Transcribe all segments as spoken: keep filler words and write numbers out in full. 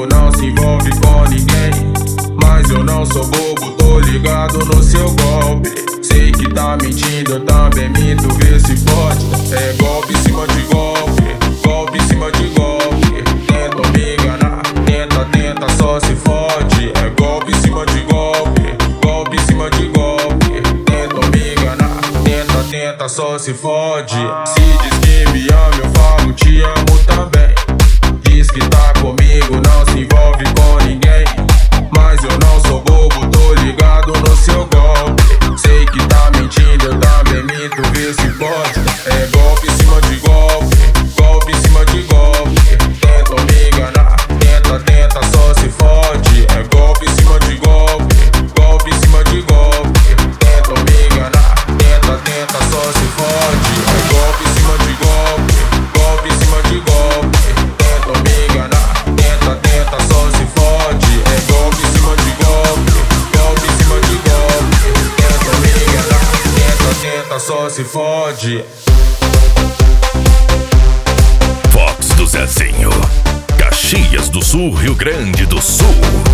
comigo, não se envolve com ninguém. Mas eu não sou bobo, tô ligado no seu golpe. Sei que tá mentindo, eu também minto, vê se pode. É golpe em cima de golpe, golpe em cima de golpe. Tenta me enganar, tenta, tenta, só se fode. É golpe em cima de golpe, golpe em cima de golpe. Tenta me enganar, tenta, tenta, só se fode. Se diz que me ama, eu falo te amo também. Diz que tá comigo, não se envolve com ninguém. Mas eu não sou bobo, tô ligado no seu golpe. Sei que tá mentindo, eu também minto, vê se pode. É golpe em cima de golpe, golpe em cima de golpe. Tenta me enganar, tenta, tenta, só se fode. É golpe em cima de golpe, golpe em cima de golpe. Tenta me enganar, tenta, tenta, só se fode. É golpe em cima de golpe, golpe em cima de golpe. Tenta me enganar, tenta, tenta, só se fode. É golpe em cima de golpe, golpe em cima de golpe. Tenta me enganar, tenta, tenta, só se fode. Fox do Zezinho, Caxias do Sul, Rio Grande do Sul.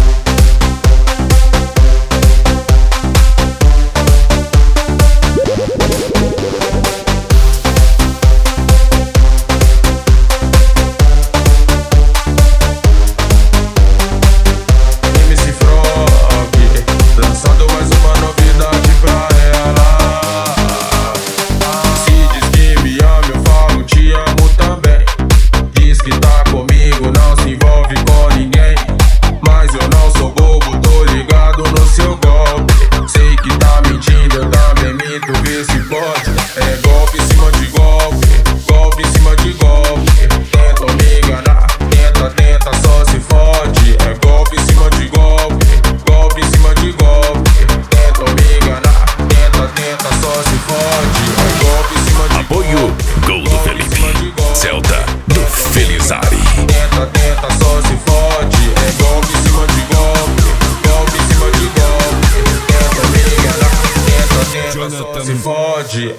Se fode.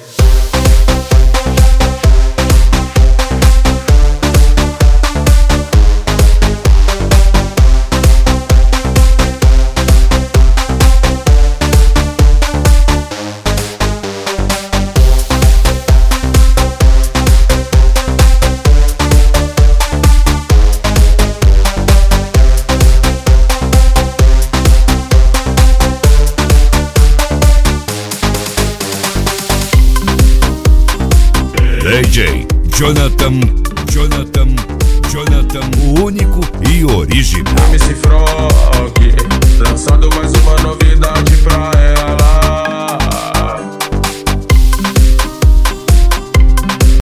D J Jonathan, Jonathan, Jonathan, o único e original. M C Frog.